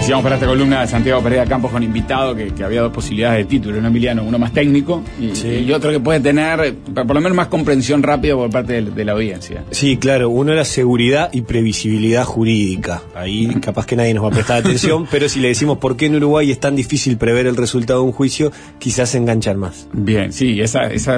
Sigamos para esta columna de Santiago Pereira Campos con invitado que había dos posibilidades de título, ¿no, Emiliano? Uno más técnico y otro que puede tener por lo menos más comprensión rápida por parte de la audiencia. Sí, claro, uno era seguridad y previsibilidad jurídica. Ahí capaz que nadie nos va a prestar atención, pero si le decimos por qué en Uruguay es tan difícil prever el resultado de un juicio, quizás se enganchan más. Bien, sí, eso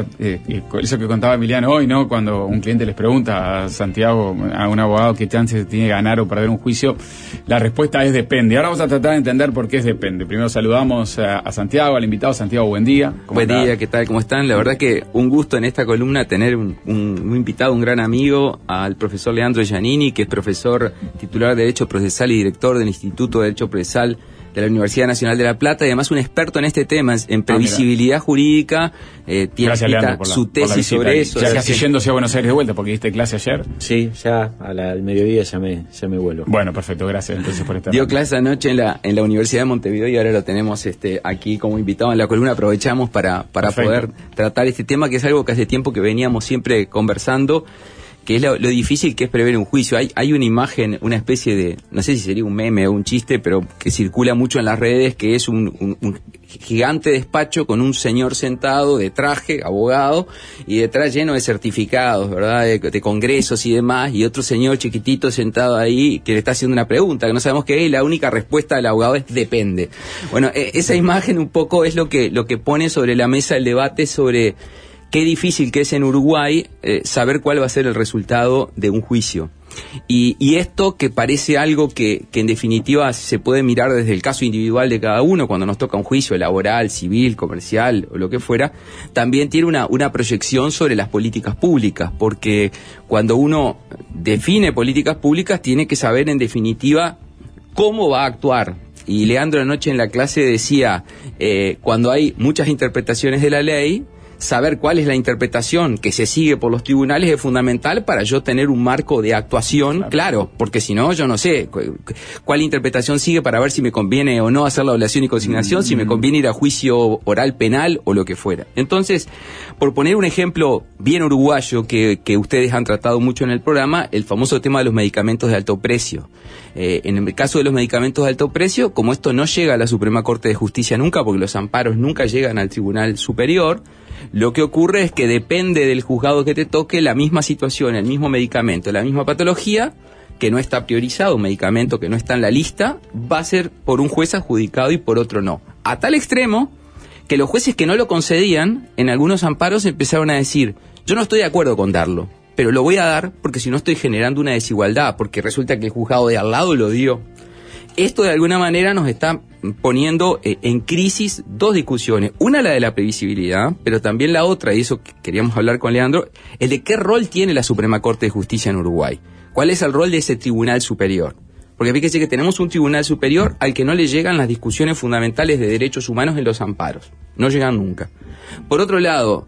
que contaba Emiliano hoy, ¿no? Cuando un cliente les pregunta a Santiago, a un abogado, qué chances tiene de ganar o perder un juicio, la respuesta es depende. Ahora vamos a tratar de entender por qué es depende. Primero saludamos a Santiago, al invitado. Santiago, buen día. Buen día, ¿qué tal? ¿Cómo están? La verdad que un gusto en esta columna tener un invitado, un gran amigo, al profesor Leandro Giannini, que es profesor titular de Derecho Procesal y director del Instituto de Derecho Procesal de la Universidad Nacional de La Plata, y además un experto en este tema, en previsibilidad jurídica. Tiene su tesis sobre eso. Ya casi yéndose a Buenos Aires de vuelta, porque diste clase ayer. Sí, ya al mediodía ya me vuelvo. Bueno, perfecto, gracias entonces por estar. Dio clase anoche en la Universidad de Montevideo y ahora lo tenemos aquí como invitado en la columna. Aprovechamos para poder tratar este tema, que es algo que hace tiempo que veníamos siempre conversando, que es lo difícil que es prever un juicio. Hay una imagen, una especie de, no sé si sería un meme o un chiste, pero que circula mucho en las redes, que es un gigante despacho con un señor sentado de traje, abogado, y detrás lleno de certificados, ¿verdad? De congresos y demás, y otro señor chiquitito sentado ahí que le está haciendo una pregunta, que no sabemos qué es, y la única respuesta del abogado es depende. Bueno, esa imagen un poco es lo que pone sobre la mesa el debate sobre qué difícil que es en Uruguay saber cuál va a ser el resultado de un juicio. Y esto que parece algo que en definitiva se puede mirar desde el caso individual de cada uno, cuando nos toca un juicio laboral, civil, comercial o lo que fuera, también tiene una proyección sobre las políticas públicas, porque cuando uno define políticas públicas tiene que saber en definitiva cómo va a actuar. Y Leandro anoche en la clase decía, cuando hay muchas interpretaciones de la ley, saber cuál es la interpretación que se sigue por los tribunales es fundamental para yo tener un marco de actuación claro, porque si no, yo no sé cuál interpretación sigue para ver si me conviene o no hacer la oblación y consignación, si me conviene ir a juicio oral penal o lo que fuera. Entonces, por poner un ejemplo bien uruguayo que ustedes han tratado mucho en el programa, el famoso tema de los medicamentos de alto precio. En el caso de los medicamentos de alto precio, como esto no llega a la Suprema Corte de Justicia nunca, porque los amparos nunca llegan al Tribunal Superior, lo que ocurre es que depende del juzgado que te toque la misma situación, el mismo medicamento, la misma patología, que no está priorizado, un medicamento que no está en la lista, va a ser por un juez adjudicado y por otro no. A tal extremo que los jueces que no lo concedían, en algunos amparos empezaron a decir, yo no estoy de acuerdo con darlo, pero lo voy a dar porque si no estoy generando una desigualdad, porque resulta que el juzgado de al lado lo dio. Esto de alguna manera nos está poniendo en crisis dos discusiones. Una, la de la previsibilidad, pero también la otra, y eso queríamos hablar con Leandro, el de qué rol tiene la Suprema Corte de Justicia en Uruguay. ¿Cuál es el rol de ese tribunal superior? Porque fíjese que tenemos un tribunal superior al que no le llegan las discusiones fundamentales de derechos humanos en los amparos. No llegan nunca. Por otro lado,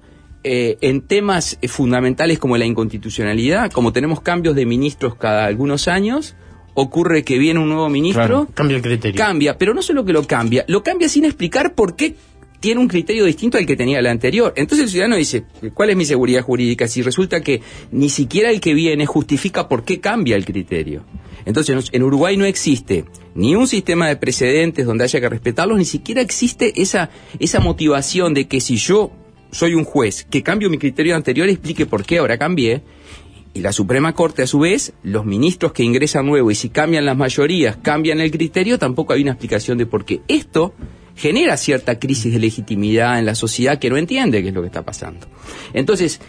en temas fundamentales como la inconstitucionalidad, como tenemos cambios de ministros cada algunos años, ocurre que viene un nuevo ministro, claro, cambia el criterio. Cambia, pero no solo que lo cambia sin explicar por qué tiene un criterio distinto al que tenía el anterior. Entonces el ciudadano dice, ¿cuál es mi seguridad jurídica? Si resulta que ni siquiera el que viene justifica por qué cambia el criterio. Entonces en Uruguay no existe ni un sistema de precedentes donde haya que respetarlos, ni siquiera existe esa motivación de que si yo soy un juez que cambio mi criterio anterior, explique por qué ahora cambié. Y la Suprema Corte, a su vez, los ministros que ingresan nuevos, y si cambian las mayorías, cambian el criterio, tampoco hay una explicación de por qué. Esto genera cierta crisis de legitimidad en la sociedad que no entiende qué es lo que está pasando. Entonces,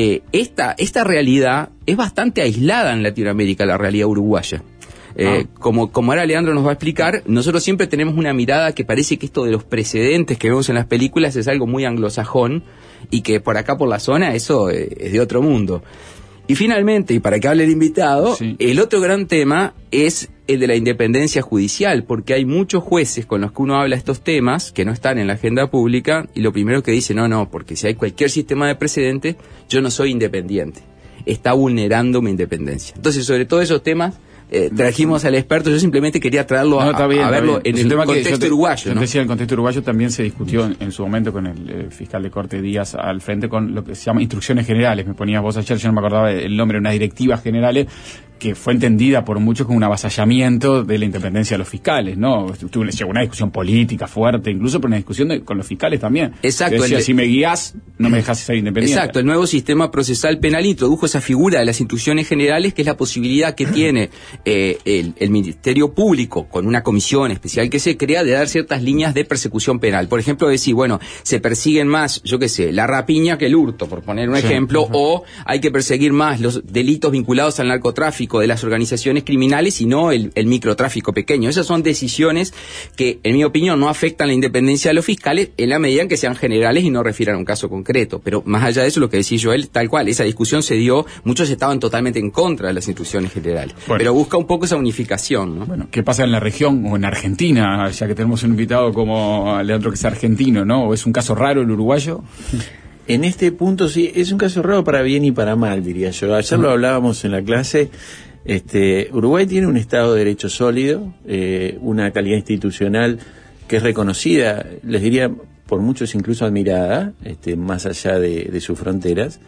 esta realidad es bastante aislada en Latinoamérica, la realidad uruguaya. Como ahora Leandro nos va a explicar, nosotros siempre tenemos una mirada que parece que esto de los precedentes que vemos en las películas es algo muy anglosajón y que por acá por la zona eso es de otro mundo. Y finalmente, y para que hable el invitado, sí, el otro gran tema es el de la independencia judicial, porque hay muchos jueces con los que uno habla estos temas que no están en la agenda pública y lo primero que dicen, no, porque si hay cualquier sistema de precedentes, yo no soy independiente. Está vulnerando mi independencia. Entonces, sobre todos esos temas, trajimos al experto. Yo simplemente quería traerlo a verlo en el contexto uruguayo, ¿no? Decía, el contexto uruguayo también se discutió en su momento con el fiscal de Corte Díaz al frente con lo que se llama instrucciones generales. Me ponías vos ayer, yo no me acordaba el nombre, unas directivas generales que fue entendida por muchos como un avasallamiento de la independencia de los fiscales, ¿no? Tuvo una discusión política fuerte, incluso por una discusión con los fiscales también. Exacto. Decía, si me guías, no me dejas ser independiente. Exacto, el nuevo sistema procesal penal introdujo esa figura de las instrucciones generales, que es la posibilidad que tiene el Ministerio Público, con una comisión especial que se crea, de dar ciertas líneas de persecución penal. Por ejemplo, decir, bueno, se persiguen más, yo qué sé, la rapiña que el hurto, por poner un ejemplo, o hay que perseguir más los delitos vinculados al narcotráfico de las organizaciones criminales y no el microtráfico pequeño. Esas son decisiones que, en mi opinión, no afectan la independencia de los fiscales en la medida en que sean generales y no refieran a un caso concreto. Pero más allá de eso, lo que decía Joel, tal cual, esa discusión se dio, muchos estaban totalmente en contra de las instrucciones generales. Bueno, pero busca un poco esa unificación, ¿no? Bueno, ¿qué pasa en la región o en Argentina, ya que tenemos un invitado como Leandro, que es argentino, ¿no? ¿O es un caso raro el uruguayo? En este punto sí, es un caso raro para bien y para mal, diría yo. Ayer lo hablábamos en la clase. Uruguay tiene un Estado de Derecho sólido, una calidad institucional que es reconocida, les diría, por muchos incluso admirada, más allá de sus fronteras.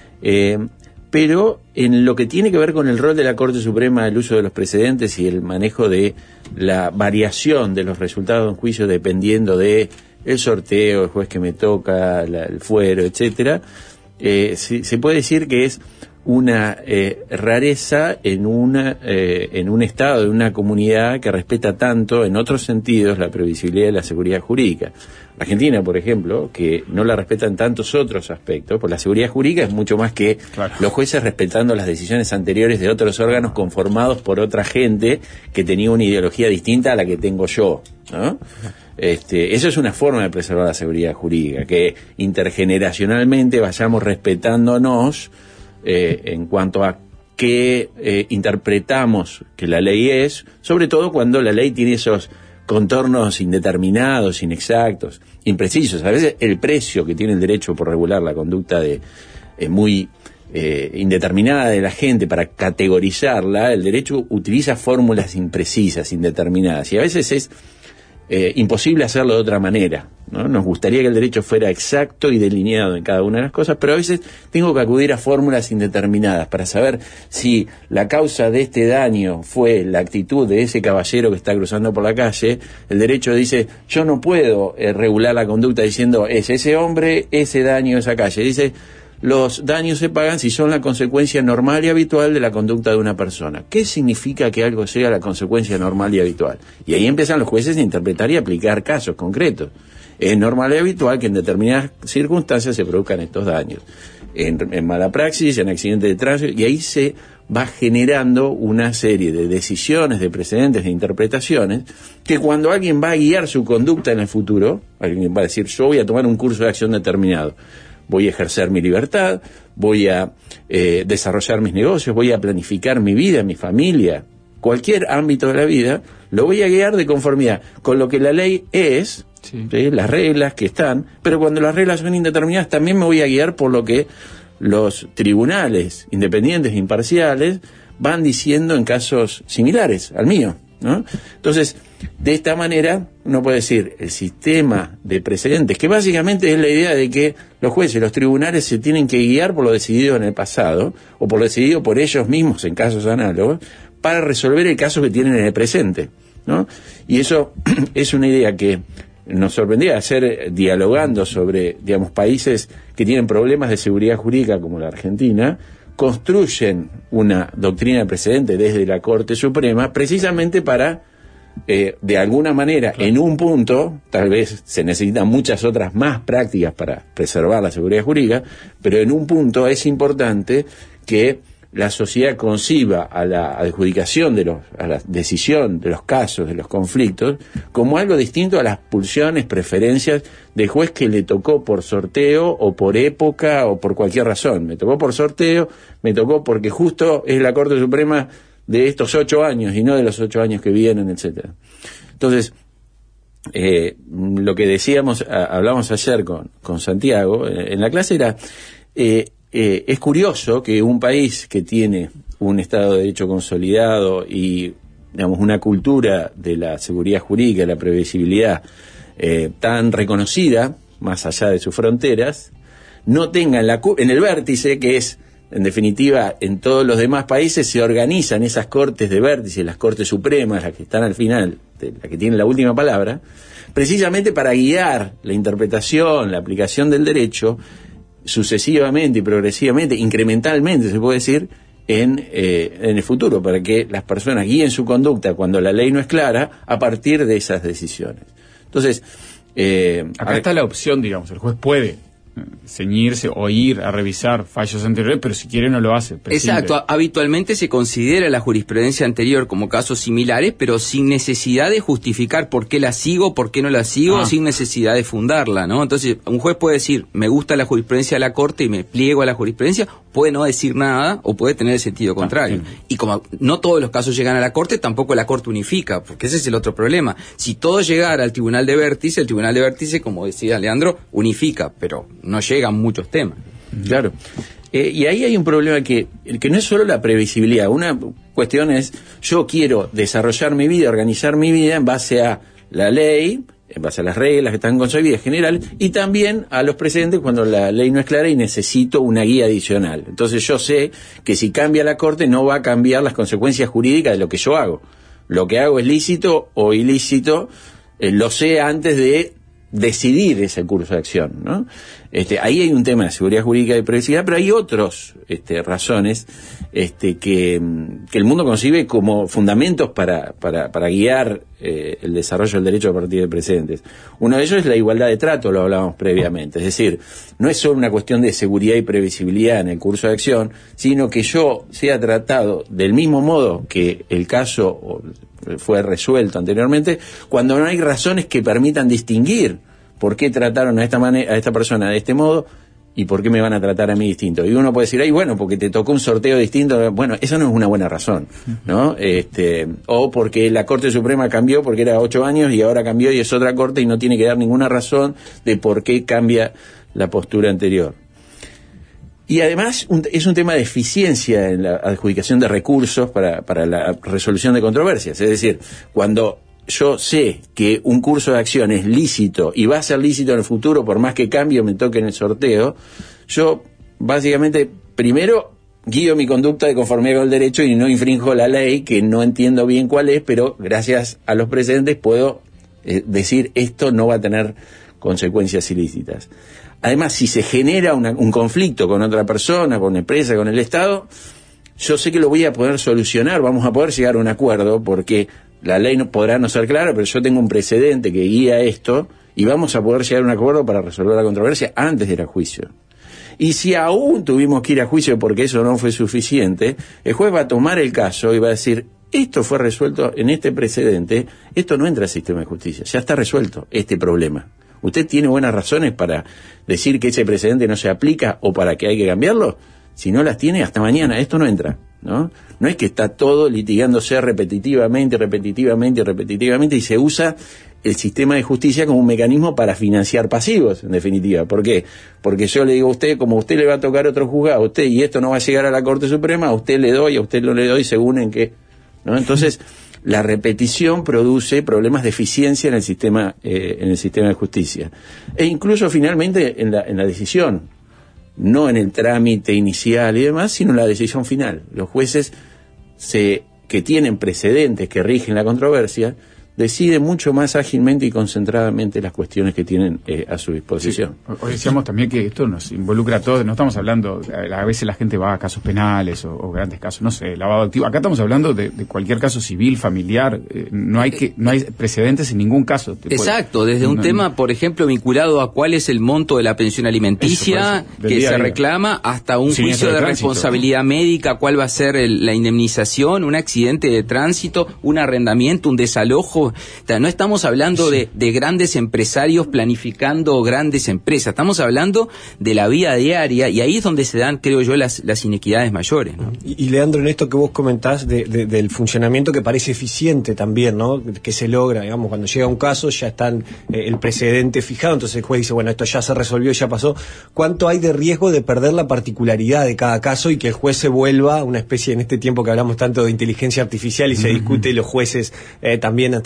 Pero en lo que tiene que ver con el rol de la Corte Suprema, el uso de los precedentes y el manejo de la variación de los resultados de un juicio dependiendo de el sorteo, el juez que me toca, el fuero, etcétera, se puede decir que es una rareza en un estado, en una comunidad que respeta tanto, en otros sentidos, la previsibilidad y la seguridad jurídica. Argentina, por ejemplo, que no la respeta en tantos otros aspectos, pues la seguridad jurídica es mucho más que los jueces respetando las decisiones anteriores de otros órganos conformados por otra gente que tenía una ideología distinta a la que tengo yo, ¿no? Eso es una forma de preservar la seguridad jurídica, que intergeneracionalmente vayamos respetándonos en cuanto a qué interpretamos que la ley es, sobre todo cuando la ley tiene esos contornos indeterminados, inexactos, imprecisos. A veces el precio que tiene el derecho por regular la conducta muy indeterminada de la gente para categorizarla, el derecho utiliza fórmulas imprecisas, indeterminadas, y a veces es imposible hacerlo de otra manera, ¿no? Nos gustaría que el derecho fuera exacto y delineado en cada una de las cosas, pero a veces tengo que acudir a fórmulas indeterminadas para saber si la causa de este daño fue la actitud de ese caballero que está cruzando por la calle. El derecho dice, yo no puedo regular la conducta diciendo, es ese hombre, ese daño, esa calle. Dice, los daños se pagan si son la consecuencia normal y habitual de la conducta de una persona. ¿Qué significa que algo sea la consecuencia normal y habitual? Y ahí empiezan los jueces a interpretar y aplicar casos concretos. Es normal y habitual que en determinadas circunstancias se produzcan estos daños. En mala praxis, en accidentes de tránsito, y ahí se va generando una serie de decisiones, de precedentes, de interpretaciones, que cuando alguien va a guiar su conducta en el futuro, alguien va a decir, yo voy a tomar un curso de acción determinado, voy a ejercer mi libertad, voy a desarrollar mis negocios, voy a planificar mi vida, mi familia, cualquier ámbito de la vida, lo voy a guiar de conformidad con lo que la ley es, ¿sí? Las reglas que están, pero cuando las reglas son indeterminadas también me voy a guiar por lo que los tribunales independientes e imparciales van diciendo en casos similares al mío, ¿no? Entonces, de esta manera uno puede decir, el sistema de precedentes, que básicamente es la idea de que los jueces, los tribunales se tienen que guiar por lo decidido en el pasado, o por lo decidido por ellos mismos en casos análogos, para resolver el caso que tienen en el presente, ¿no? Y eso es una idea que nos sorprendía hacer dialogando sobre, digamos, países que tienen problemas de seguridad jurídica como la Argentina, construyen una doctrina de precedente desde la Corte Suprema precisamente para, de alguna manera, en un punto, tal vez se necesitan muchas otras más prácticas para preservar la seguridad jurídica, pero en un punto es importante que la sociedad conciba a la adjudicación a la decisión de los casos, de los conflictos, como algo distinto a las pulsiones, preferencias del juez que le tocó por sorteo o por época o por cualquier razón. Me tocó por sorteo, me tocó porque justo es la Corte Suprema de estos 8 años y no de los 8 años que vienen, etcétera. Entonces, lo que decíamos, hablamos ayer con Santiago en la clase era... es curioso que un país que tiene un Estado de Derecho consolidado y, digamos, una cultura de la seguridad jurídica, de la previsibilidad tan reconocida, más allá de sus fronteras, no tenga en el vértice, que es en definitiva, en todos los demás países se organizan esas cortes de vértice, las cortes supremas, las que están al final, las que tienen la última palabra, precisamente para guiar la interpretación, la aplicación del derecho, sucesivamente y progresivamente, incrementalmente se puede decir, en el futuro, para que las personas guíen su conducta cuando la ley no es clara a partir de esas decisiones. Entonces, acá está la opción, digamos, el juez puede ceñirse o ir a revisar fallos anteriores, pero si quiere no lo hace. Exacto, habitualmente se considera la jurisprudencia anterior como casos similares, pero sin necesidad de justificar por qué la sigo, por qué no la sigo, sin necesidad de fundarla, ¿no? Entonces, un juez puede decir, me gusta la jurisprudencia de la Corte y me pliego a la jurisprudencia, puede no decir nada o puede tener el sentido contrario. Sí. Y como no todos los casos llegan a la Corte, tampoco la Corte unifica, porque ese es el otro problema. Si todo llegara al Tribunal de Vértice, el Tribunal de Vértice, como decía Leandro, unifica, pero no llegan muchos temas. Claro. Y ahí hay un problema que no es solo la previsibilidad. Una cuestión es, yo quiero desarrollar mi vida, organizar mi vida en base a la ley, en base a las reglas que están concebidas en general, y también a los precedentes cuando la ley no es clara y necesito una guía adicional. Entonces yo sé que si cambia la Corte no va a cambiar las consecuencias jurídicas de lo que yo hago. Lo que hago es lícito o ilícito, lo sé antes de decidir ese curso de acción, ¿no? Ahí hay un tema de seguridad jurídica y previsibilidad, pero hay otras razones que el mundo concibe como fundamentos para guiar el desarrollo del derecho a partir de precedentes. Uno de ellos es la igualdad de trato, lo hablábamos previamente, es decir, no es solo una cuestión de seguridad y previsibilidad en el curso de acción, sino que yo sea tratado del mismo modo que el caso fue resuelto anteriormente, cuando no hay razones que permitan distinguir por qué trataron a esta persona de este modo y por qué me van a tratar a mí distinto. Y uno puede decir, ay, bueno, porque te tocó un sorteo distinto. Bueno, eso no es una buena razón, ¿no? O porque la Corte Suprema cambió porque era 8 años y ahora cambió y es otra Corte y no tiene que dar ninguna razón de por qué cambia la postura anterior. Y además es un tema de eficiencia en la adjudicación de recursos para la resolución de controversias. Es decir, cuando yo sé que un curso de acción es lícito y va a ser lícito en el futuro, por más que cambie o me toque en el sorteo, yo básicamente primero guío mi conducta de conformidad con el derecho y no infrinjo la ley, que no entiendo bien cuál es, pero gracias a los precedentes puedo decir esto no va a tener consecuencias ilícitas. Además, si se genera un conflicto con otra persona, con una empresa, con el Estado, yo sé que lo voy a poder solucionar, vamos a poder llegar a un acuerdo, porque la ley no podrá no ser clara, pero yo tengo un precedente que guía esto y vamos a poder llegar a un acuerdo para resolver la controversia antes de ir a juicio. Y si aún tuvimos que ir a juicio porque eso no fue suficiente, el juez va a tomar el caso y va a decir, esto fue resuelto en este precedente, esto no entra al sistema de justicia, ya está resuelto este problema. ¿Usted tiene buenas razones para decir que ese precedente no se aplica o para que hay que cambiarlo? Si no las tiene, hasta mañana, esto no entra, ¿no? No es que está todo litigándose repetitivamente y se usa el sistema de justicia como un mecanismo para financiar pasivos, en definitiva. ¿Por qué? Porque yo le digo a usted, como a usted le va a tocar otro juzgado, a usted, y esto no va a llegar a la Corte Suprema, a usted le doy, a usted no le doy, según en qué, ¿no? Entonces, la repetición produce problemas de eficiencia en el sistema de justicia. E incluso finalmente en la decisión. No en el trámite inicial y demás, sino en la decisión final. Los jueces que tienen precedentes que rigen la controversia deciden mucho más ágilmente y concentradamente las cuestiones que tienen a su disposición. Sí. Hoy decíamos también que esto nos involucra a todos, no estamos hablando, a veces la gente va a casos penales o grandes casos, no sé, lavado activo. Acá estamos hablando de cualquier caso civil, familiar, no hay precedentes en ningún caso. Exacto, desde un tema, por ejemplo, vinculado a cuál es el monto de la pensión alimenticia que se reclama, hasta un juicio de responsabilidad médica, cuál va a ser la indemnización, un accidente de tránsito, un arrendamiento, un desalojo. No estamos hablando de grandes empresarios planificando grandes empresas, estamos hablando de la vida diaria, y ahí es donde se dan, creo yo, las inequidades mayores, ¿no? Y Leandro, en esto que vos comentás del funcionamiento que parece eficiente también, ¿no? Que se logra, digamos, cuando llega un caso ya están el precedente fijado, entonces el juez dice, bueno, esto ya se resolvió, ya pasó. ¿Cuánto hay de riesgo de perder la particularidad de cada caso y que el juez se vuelva una especie, en este tiempo que hablamos tanto de inteligencia artificial y se discute, los jueces también así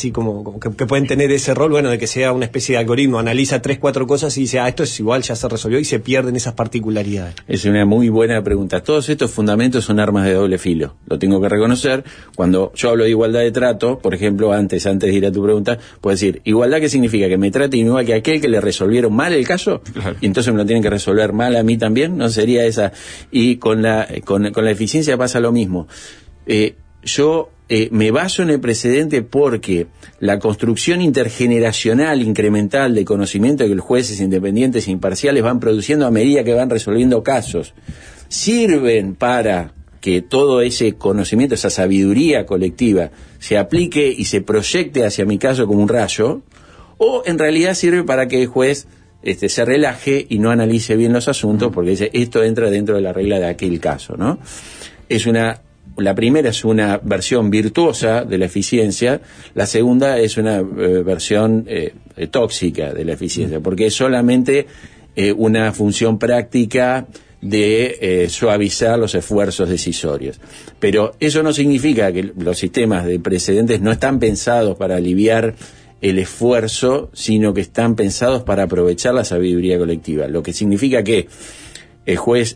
así como que pueden tener ese rol, bueno, de que sea una especie de algoritmo, analiza 3-4 cosas y dice, esto es igual, ya se resolvió, y se pierden esas particularidades. Es una muy buena pregunta. Todos estos fundamentos son armas de doble filo, lo tengo que reconocer. Cuando yo hablo de igualdad de trato, por ejemplo, antes de ir a tu pregunta, puedo decir, igualdad, ¿qué significa? ¿Que me traten igual que aquel que le resolvieron mal el caso? Claro. Y entonces me lo tienen que resolver mal a mí también, ¿no? Sería esa. Y con la eficiencia pasa lo mismo. Yo me baso en el precedente porque la construcción intergeneracional incremental de conocimiento que los jueces independientes e imparciales van produciendo a medida que van resolviendo casos sirven para que todo ese conocimiento, esa sabiduría colectiva se aplique y se proyecte hacia mi caso como un rayo, o en realidad sirve para que el juez se relaje y no analice bien los asuntos porque dice, esto entra dentro de la regla de aquel caso, ¿no? La primera es una versión virtuosa de la eficiencia, la segunda es una versión tóxica de la eficiencia, porque es solamente una función práctica de suavizar los esfuerzos decisorios. Pero eso no significa que los sistemas de precedentes no están pensados para aliviar el esfuerzo, sino que están pensados para aprovechar la sabiduría colectiva, lo que significa que el juez,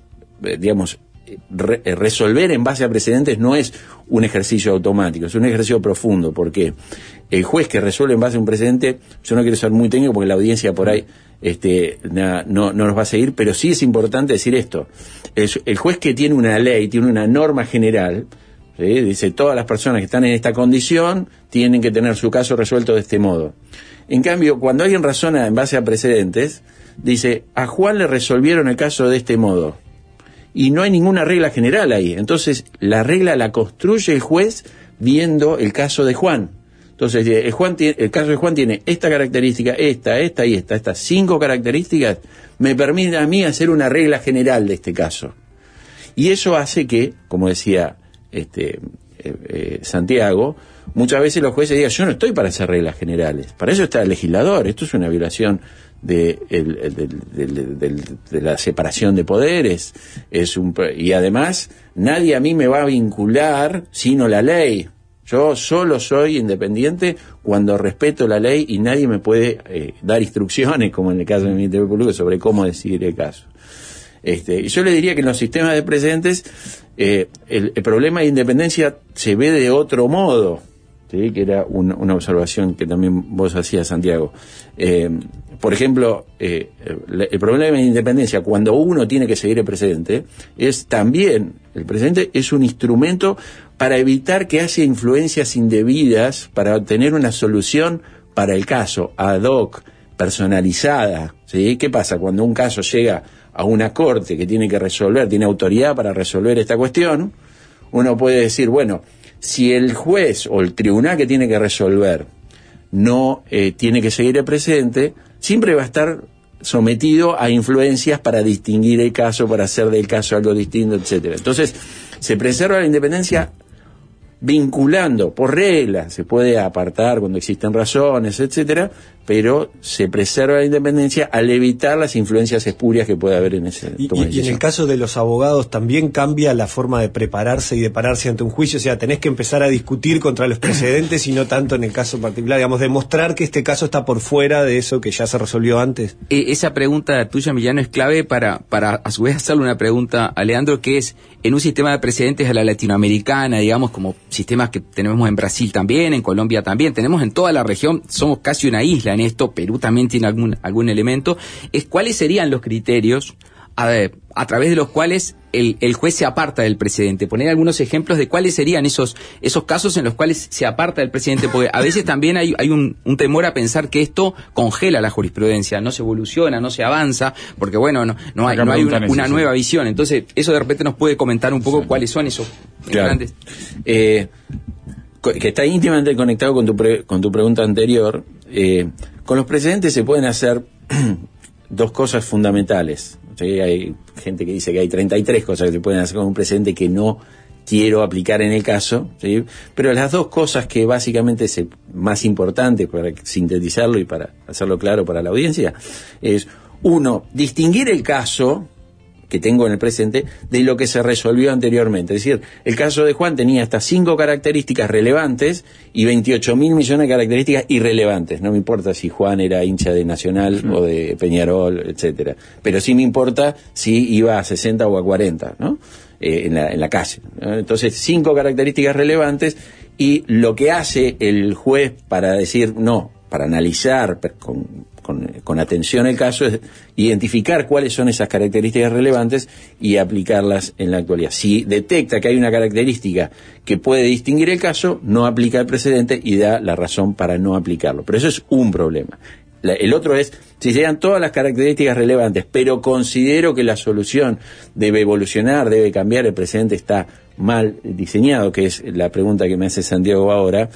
resolver en base a precedentes no es un ejercicio automático, es un ejercicio profundo, porque el juez que resuelve en base a un precedente, yo no quiero ser muy técnico porque la audiencia por ahí no nos va a seguir, pero sí es importante decir esto, el juez que tiene una ley, tiene una norma general, ¿sí? Dice, todas las personas que están en esta condición tienen que tener su caso resuelto de este modo. En cambio, cuando alguien razona en base a precedentes, dice, a Juan le resolvieron el caso de este modo. Y no hay ninguna regla general ahí. Entonces, la regla la construye el juez viendo el caso de Juan. Entonces, el caso de Juan tiene esta característica, esta y esta. Estas 5 características me permiten a mí hacer una regla general de este caso. Y eso hace que, como decía Santiago, muchas veces los jueces digan, yo no estoy para hacer reglas generales. Para eso está el legislador. Esto es una violación de la separación de poderes, y además nadie a mí me va a vincular sino la ley. Yo solo soy independiente cuando respeto la ley y nadie me puede dar instrucciones, como en el caso del Ministerio Público, sobre cómo decidir el caso. Y yo le diría que en los sistemas de precedentes el problema de independencia se ve de otro modo, ¿sí? Que era una observación que también vos hacías, Santiago. Por ejemplo, el problema de independencia, cuando uno tiene que seguir el precedente, es también, el precedente es un instrumento para evitar que haya influencias indebidas, para obtener una solución para el caso, ad hoc, personalizada, ¿sí? ¿Qué pasa? Cuando un caso llega a una corte que tiene que resolver, tiene autoridad para resolver esta cuestión, uno puede decir, bueno, si el juez o el tribunal que tiene que resolver no tiene que seguir el precedente, siempre va a estar sometido a influencias para distinguir el caso, para hacer del caso algo distinto, etcétera. Entonces, se preserva la independencia vinculando por regla, se puede apartar cuando existen razones, etcétera, pero se preserva la independencia al evitar las influencias espurias que puede haber en ese toma de decisión. Y en el caso de los abogados también cambia la forma de prepararse y de pararse ante un juicio, o sea, tenés que empezar a discutir contra los precedentes y no tanto en el caso particular, digamos, demostrar que este caso está por fuera de eso que ya se resolvió antes. Esa pregunta tuya, Emiliano, es clave para a su vez hacerle una pregunta a Leandro, que es, en un sistema de precedentes a la latinoamericana, digamos, como sistemas que tenemos en Brasil también, en Colombia también, tenemos en toda la región, somos casi una isla en esto, Perú también tiene algún elemento, es cuáles serían los criterios a través de los cuales el juez se aparta del precedente. Poner algunos ejemplos de cuáles serían esos casos en los cuales se aparta del precedente, porque a veces también hay un temor a pensar que esto congela la jurisprudencia, no se evoluciona, no se avanza, porque bueno, no hay una nueva visión. Entonces, eso de repente nos puede comentar un poco cuáles son esos grandes. Que está íntimamente conectado con tu pregunta anterior. Con los precedentes se pueden hacer 2 cosas fundamentales. ¿Sí? Hay gente que dice que hay 33 cosas que se pueden hacer con un precedente que no quiero aplicar en el caso, ¿sí? Pero las 2 cosas que básicamente es más importante para sintetizarlo y para hacerlo claro para la audiencia es, 1, distinguir el caso que tengo en el presente de lo que se resolvió anteriormente. Es decir, el caso de Juan tenía hasta 5 características relevantes y 28.000 millones de características irrelevantes. No me importa si Juan era hincha de Nacional o de Peñarol, etcétera. Pero sí me importa si iba a 60 o a 40, ¿no? En la calle, ¿no? Entonces, 5 características relevantes, y lo que hace el juez para decir no, para analizar con atención el caso, es identificar cuáles son esas características relevantes y aplicarlas en la actualidad. Si detecta que hay una característica que puede distinguir el caso, no aplica el precedente y da la razón para no aplicarlo. Pero eso es un problema. El otro es, si llegan todas las características relevantes, pero considero que la solución debe evolucionar, debe cambiar, el precedente está mal diseñado, que es la pregunta que me hace Santiago ahora,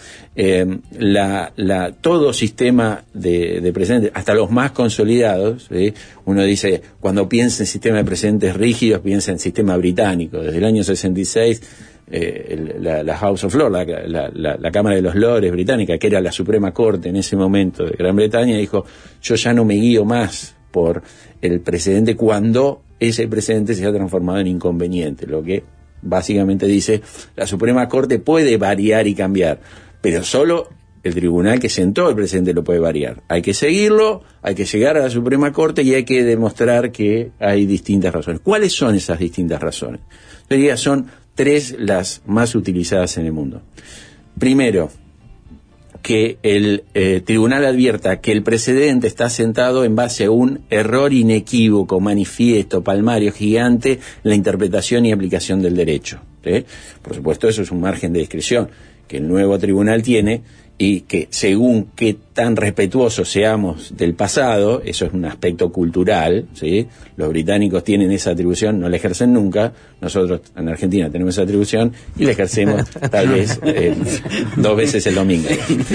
todo sistema de precedentes, hasta los más consolidados, uno dice, cuando piensa en sistema de precedentes rígidos, piensa en sistema británico. Desde el año 66, la House of Lords, la Cámara de los Lores británica, que era la Suprema Corte en ese momento de Gran Bretaña, dijo, yo ya no me guío más por el precedente cuando ese precedente se ha transformado en inconveniente, lo que básicamente dice, la Suprema Corte puede variar y cambiar, pero solo el tribunal que sentó el precedente lo puede variar. Hay que seguirlo, hay que llegar a la Suprema Corte y hay que demostrar que hay distintas razones. ¿Cuáles son esas distintas razones? Yo diría, son 3 las más utilizadas en el mundo. Primero, que el tribunal advierta que el precedente está sentado en base a un error inequívoco, manifiesto, palmario, gigante en la interpretación y aplicación del derecho. Por supuesto, eso es un margen de discreción que el nuevo tribunal tiene, y que según qué tan respetuosos seamos del pasado, eso es un aspecto cultural, ¿sí? Los británicos tienen esa atribución, no la ejercen nunca, nosotros en Argentina tenemos esa atribución y la ejercemos tal vez 2 veces el domingo.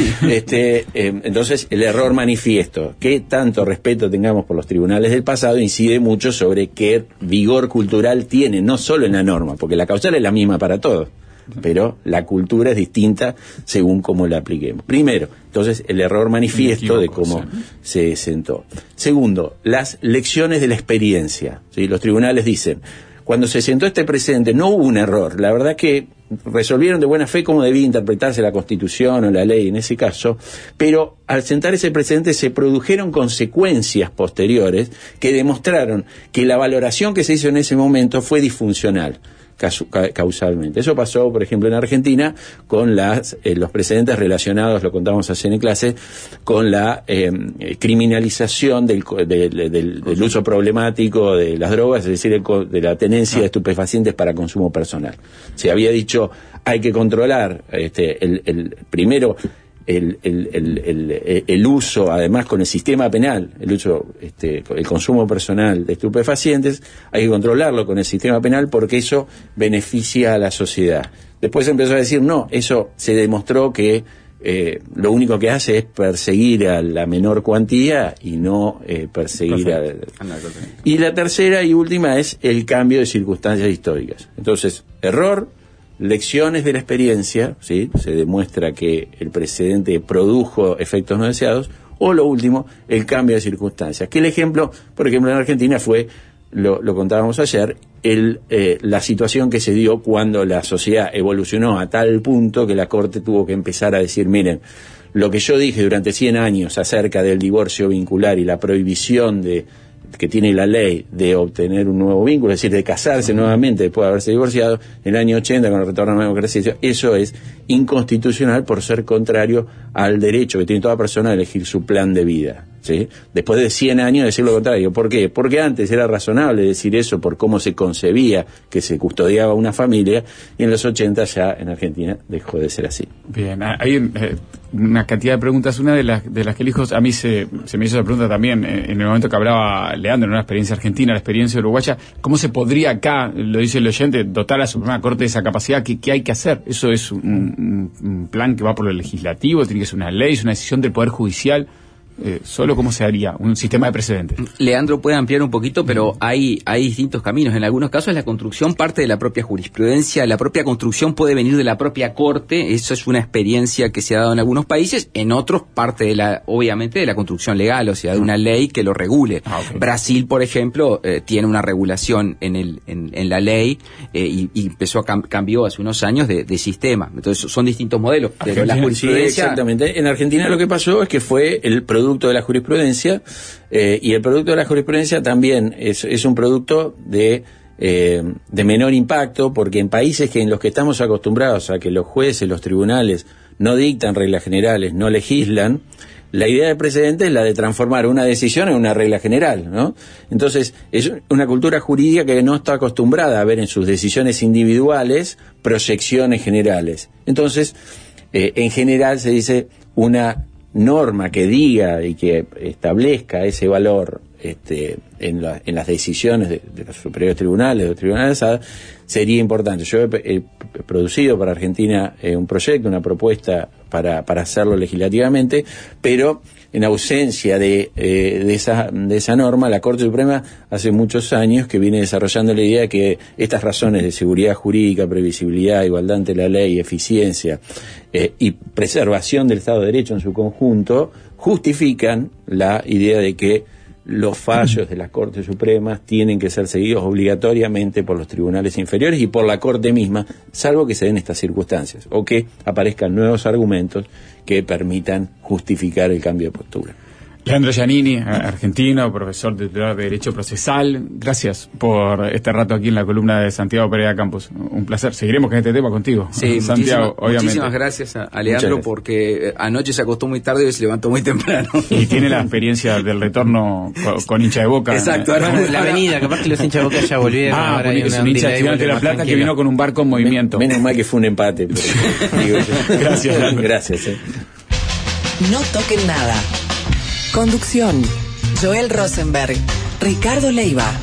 Entonces, el error manifiesto, qué tanto respeto tengamos por los tribunales del pasado, incide mucho sobre qué vigor cultural tiene, no solo en la norma, porque la causal es la misma para todos, pero la cultura es distinta según cómo la apliquemos. Primero, entonces, el error manifiesto de cómo se sentó. Segundo, las lecciones de la experiencia, ¿sí? Los tribunales dicen, cuando se sentó este precedente no hubo un error, la verdad que resolvieron de buena fe cómo debía interpretarse la Constitución o la ley en ese caso, pero al sentar ese precedente se produjeron consecuencias posteriores que demostraron que la valoración que se hizo en ese momento fue disfuncional causalmente. Eso pasó, por ejemplo, en Argentina con los precedentes relacionados, lo contamos ayer en clase, con la criminalización del uso problemático de las drogas, es decir, de la tenencia de estupefacientes para consumo personal. Se había dicho, hay que controlar primero el uso, además con el sistema penal, el consumo personal de estupefacientes, hay que controlarlo con el sistema penal porque eso beneficia a la sociedad. Después se empezó a decir, no, eso se demostró que lo único que hace es perseguir a la menor cuantía y no perseguir Y la tercera y última es el cambio de circunstancias históricas. Entonces, error, lecciones de la experiencia, ¿sí? Se demuestra que el precedente produjo efectos no deseados, o lo último, el cambio de circunstancias. Que el ejemplo, por ejemplo, en Argentina fue, lo contábamos ayer, la situación que se dio cuando la sociedad evolucionó a tal punto que la Corte tuvo que empezar a decir, miren, lo que yo dije durante 100 años acerca del divorcio vincular y la prohibición que tiene la ley de obtener un nuevo vínculo, es decir, de casarse nuevamente después de haberse divorciado, en el año 80 con el retorno a la democracia, eso es inconstitucional por ser contrario al derecho que tiene toda persona a elegir su plan de vida, ¿sí? Después de 100 años decir lo contrario. ¿Por qué? Porque antes era razonable decir eso por cómo se concebía que se custodiaba una familia, y en los 80 ya en Argentina dejó de ser así. Bien, hay una cantidad de preguntas. Una de las que elijo, a mí se me hizo esa pregunta también en el momento que hablaba Leandro, en una experiencia argentina, la experiencia uruguaya. ¿Cómo se podría acá, lo dice el oyente, dotar a la Suprema Corte de esa capacidad? ¿Qué hay que hacer? ¿Eso es un plan que va por lo legislativo? ¿Tiene que ser una ley? ¿Es una decisión del Poder Judicial? solo cómo se haría un sistema de precedentes. Leandro puede ampliar un poquito, pero hay distintos caminos. En algunos casos la construcción parte de la propia jurisprudencia, la propia construcción puede venir de la propia corte, eso es una experiencia que se ha dado en algunos países, en otros parte obviamente de la construcción legal, o sea, de una ley que lo regule. Okay. Brasil, por ejemplo, tiene una regulación en la ley y cambió hace unos años de sistema. Entonces son distintos modelos, pero la jurisprudencia... Sí, exactamente. En Argentina lo que pasó es que fue el producto de la jurisprudencia, y el producto de la jurisprudencia también es un producto de menor impacto, porque en países en los que estamos acostumbrados a que los jueces, los tribunales no dictan reglas generales, no legislan, la idea del precedente es la de transformar una decisión en una regla general, ¿no? Entonces, es una cultura jurídica que no está acostumbrada a ver en sus decisiones individuales proyecciones generales. Entonces, en general se dice una norma que diga y que establezca ese valor en las decisiones de los superiores tribunales, de los tribunales de alzada, sería importante. Yo he producido para Argentina un proyecto, una propuesta para hacerlo legislativamente, pero en ausencia de esa norma, la Corte Suprema hace muchos años que viene desarrollando la idea de que estas razones de seguridad jurídica, previsibilidad, igualdad ante la ley, eficiencia y preservación del Estado de Derecho en su conjunto justifican la idea de que los fallos de las Cortes Supremas tienen que ser seguidos obligatoriamente por los tribunales inferiores y por la Corte misma, salvo que se den estas circunstancias o que aparezcan nuevos argumentos que permitan justificar el cambio de postura. Leandro Giannini, argentino, profesor titular de Derecho Procesal, gracias por este rato aquí en la columna de Santiago Pereira Campos. Un placer. Seguiremos con este tema contigo. Sí, Santiago, obviamente. Muchísimas gracias a Leandro, porque anoche se acostó muy tarde y se levantó muy temprano. Y tiene la experiencia del retorno con hincha de Boca. Exacto. La avenida, capaz que los hinchas de Boca ya volvieron. Ahora es un hincha de Estudiantes de La Plata que vino con un barco en movimiento. Menos mal que fue un empate. Pero, digo yo. Gracias, Leandro. Gracias. No toquen nada. Conducción: Joel Rosenberg, Ricardo Leiva.